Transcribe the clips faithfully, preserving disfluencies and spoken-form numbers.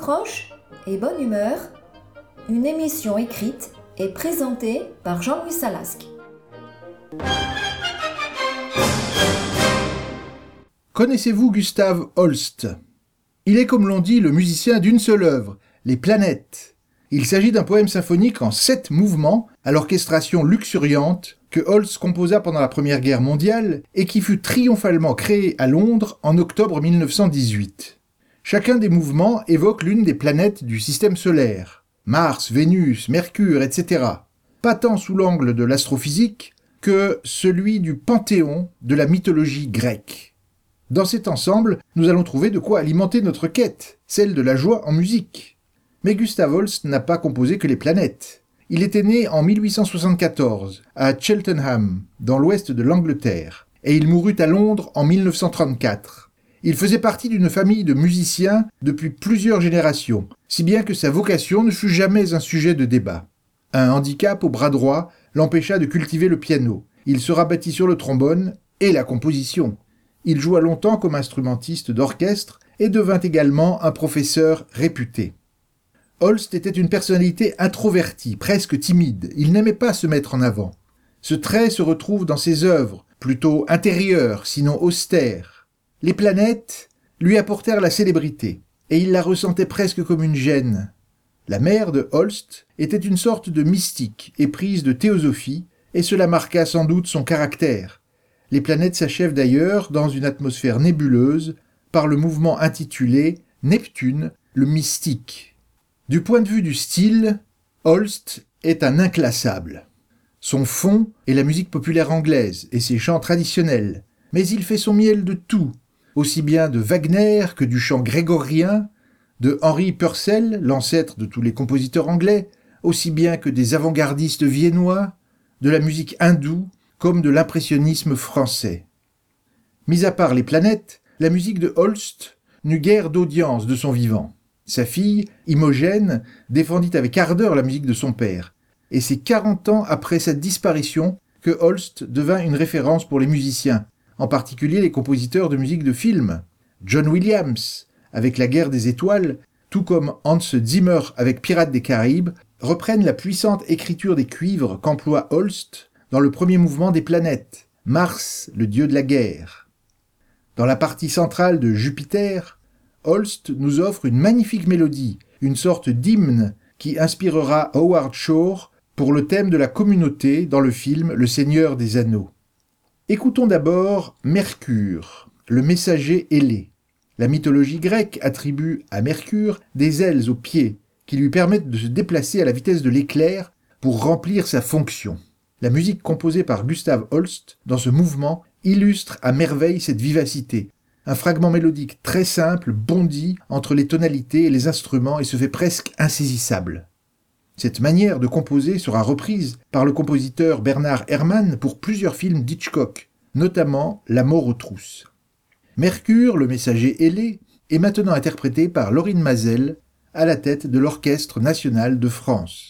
approche et bonne humeur, une émission écrite et présentée par Jean-Louis Salasque. Connaissez-vous Gustav Holst ? Il est, comme l'on dit, le musicien d'une seule œuvre, Les Planètes. Il s'agit d'un poème symphonique en sept mouvements, à l'orchestration luxuriante, que Holst composa pendant la Première Guerre mondiale et qui fut triomphalement créé à Londres en octobre mille neuf cent dix-huit. Chacun des mouvements évoque l'une des planètes du système solaire, Mars, Vénus, Mercure, et cetera, pas tant sous l'angle de l'astrophysique que celui du panthéon de la mythologie grecque. Dans cet ensemble, nous allons trouver de quoi alimenter notre quête, celle de la joie en musique. Mais Gustav Holst n'a pas composé que les planètes. Il était né en mille huit cent soixante-quatorze, à Cheltenham, dans l'ouest de l'Angleterre, et il mourut à Londres en mille neuf cent trente-quatre. Il faisait partie d'une famille de musiciens depuis plusieurs générations, si bien que sa vocation ne fut jamais un sujet de débat. Un handicap au bras droit l'empêcha de cultiver le piano. Il se rabattit sur le trombone et la composition. Il joua longtemps comme instrumentiste d'orchestre et devint également un professeur réputé. Holst était une personnalité introvertie, presque timide. Il n'aimait pas se mettre en avant. Ce trait se retrouve dans ses œuvres, plutôt intérieures, sinon austères. Les planètes lui apportèrent la célébrité, et il la ressentait presque comme une gêne. La mère de Holst était une sorte de mystique, éprise de théosophie, et cela marqua sans doute son caractère. Les planètes s'achèvent d'ailleurs dans une atmosphère nébuleuse par le mouvement intitulé « Neptune, le mystique ». Du point de vue du style, Holst est un inclassable. Son fond est la musique populaire anglaise et ses chants traditionnels, mais il fait son miel de tout, aussi bien de Wagner que du chant grégorien, de Henry Purcell, l'ancêtre de tous les compositeurs anglais, aussi bien que des avant-gardistes viennois, de la musique hindoue, comme de l'impressionnisme français. Mis à part les planètes, la musique de Holst n'eut guère d'audience de son vivant. Sa fille, Imogène, défendit avec ardeur la musique de son père, et c'est quarante ans après sa disparition que Holst devint une référence pour les musiciens, en particulier les compositeurs de musique de film. John Williams, avec La Guerre des Étoiles, tout comme Hans Zimmer avec Pirates des Caraïbes, reprennent la puissante écriture des cuivres qu'emploie Holst dans le premier mouvement des planètes, Mars, le dieu de la guerre. Dans la partie centrale de Jupiter, Holst nous offre une magnifique mélodie, une sorte d'hymne qui inspirera Howard Shore pour le thème de la communauté dans le film Le Seigneur des Anneaux. Écoutons d'abord Mercure, le messager ailé. La mythologie grecque attribue à Mercure des ailes aux pieds qui lui permettent de se déplacer à la vitesse de l'éclair pour remplir sa fonction. La musique composée par Gustav Holst dans ce mouvement illustre à merveille cette vivacité. Un fragment mélodique très simple bondit entre les tonalités et les instruments et se fait presque insaisissable. Cette manière de composer sera reprise par le compositeur Bernard Herrmann pour plusieurs films d'Hitchcock, notamment La mort aux trousses. Mercure, le messager ailé, est maintenant interprété par Laurine Mazel à la tête de l'Orchestre national de France.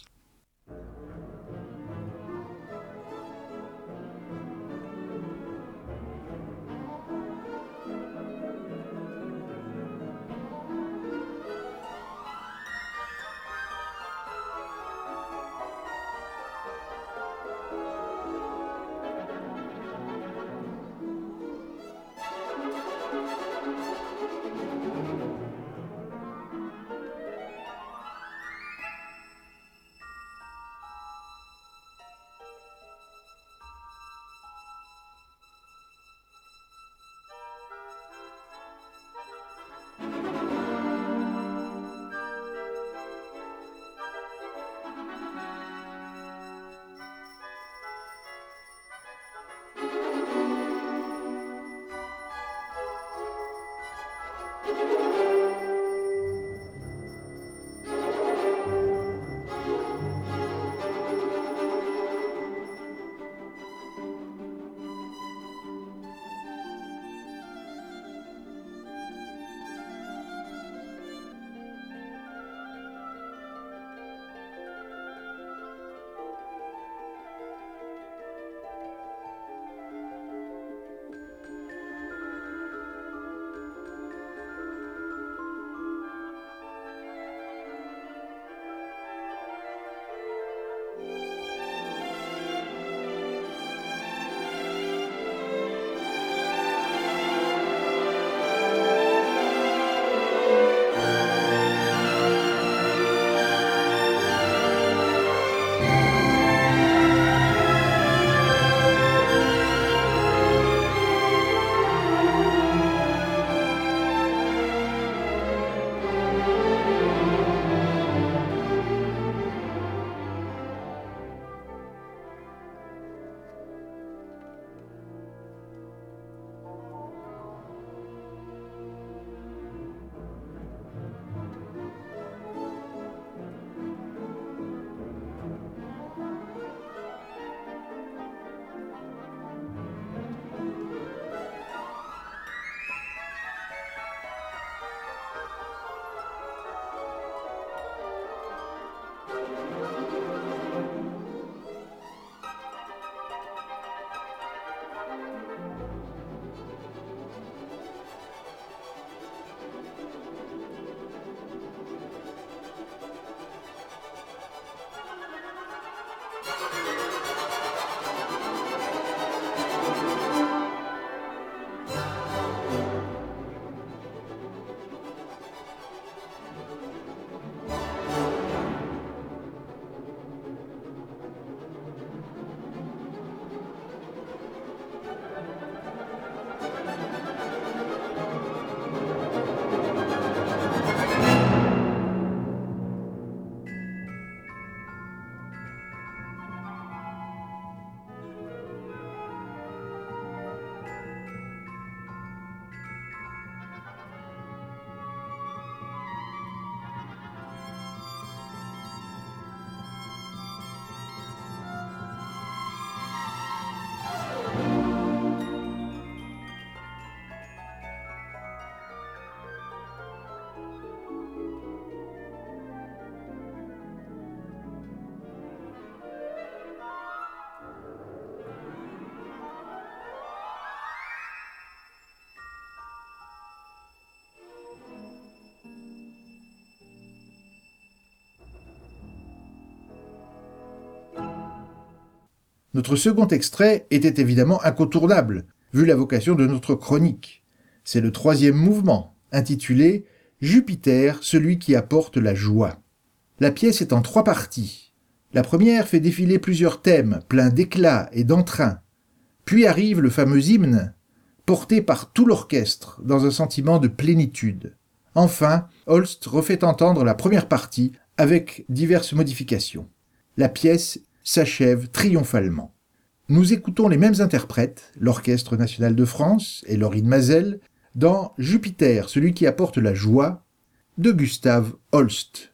Notre second extrait était évidemment incontournable, vu la vocation de notre chronique. C'est le troisième mouvement, intitulé « Jupiter, celui qui apporte la joie ». La pièce est en trois parties. La première fait défiler plusieurs thèmes, pleins d'éclat et d'entrain. Puis arrive le fameux hymne, porté par tout l'orchestre, dans un sentiment de plénitude. Enfin, Holst refait entendre la première partie, avec diverses modifications. La pièce s'achève triomphalement. Nous écoutons les mêmes interprètes, l'Orchestre national de France et Laurine Mazel, dans Jupiter, celui qui apporte la joie, de Gustav Holst.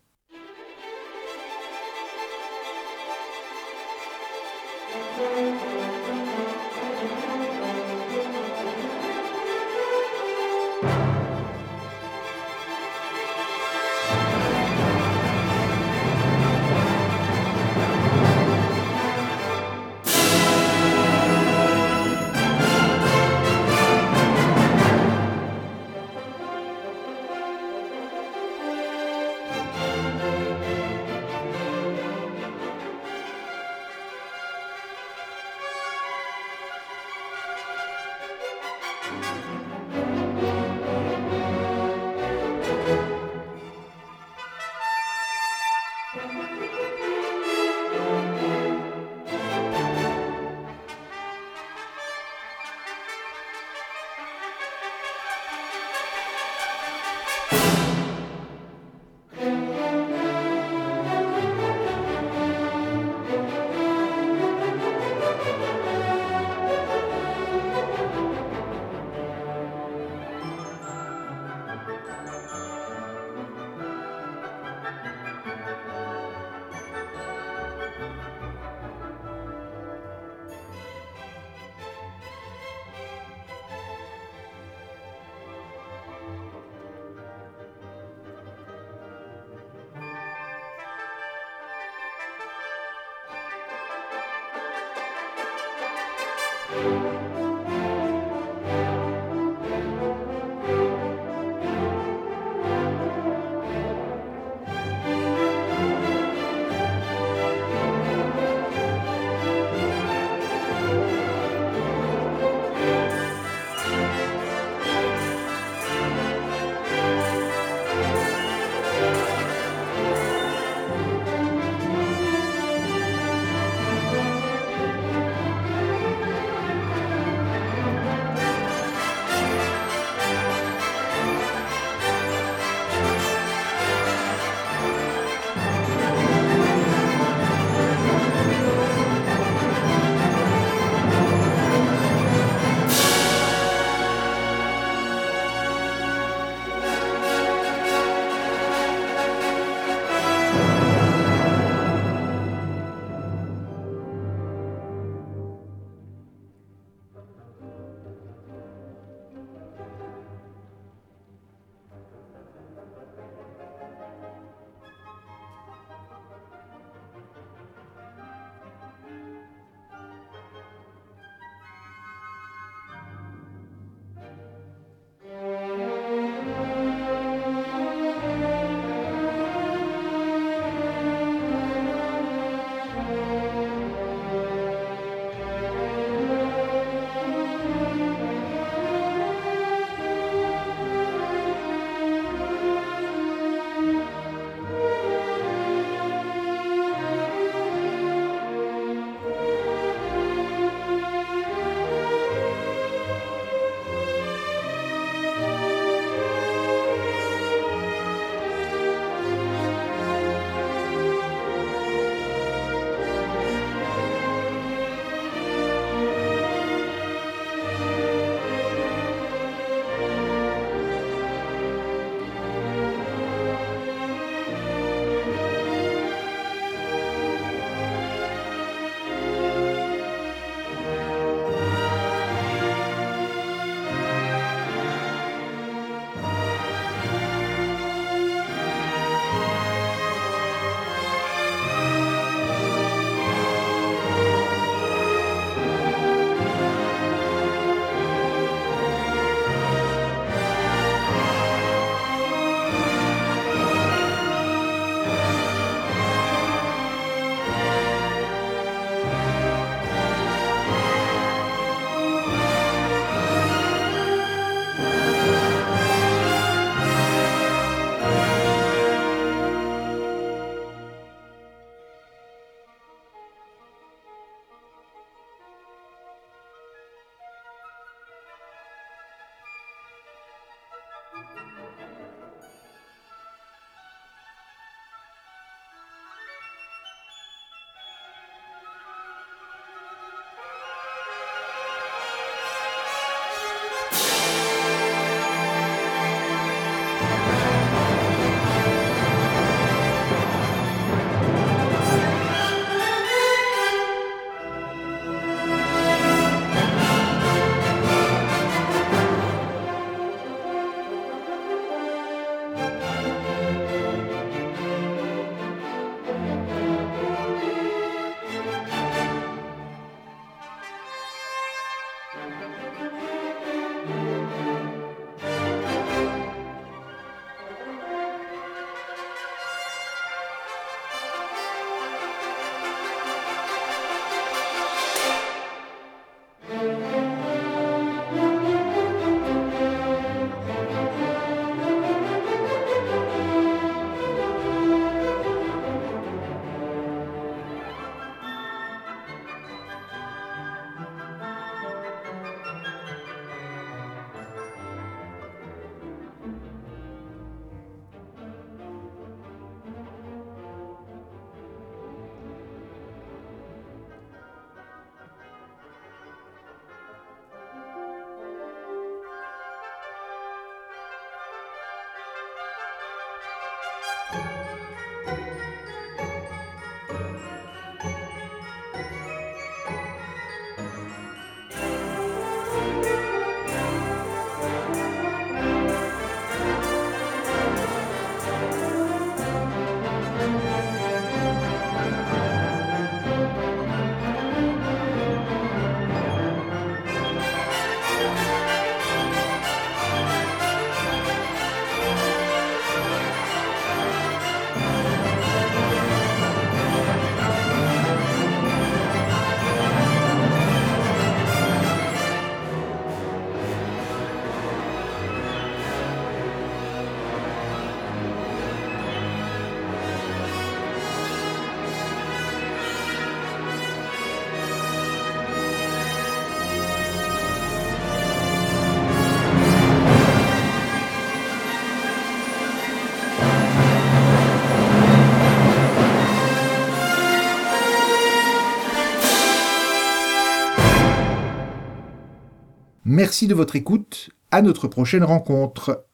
Merci de votre écoute, à notre prochaine rencontre.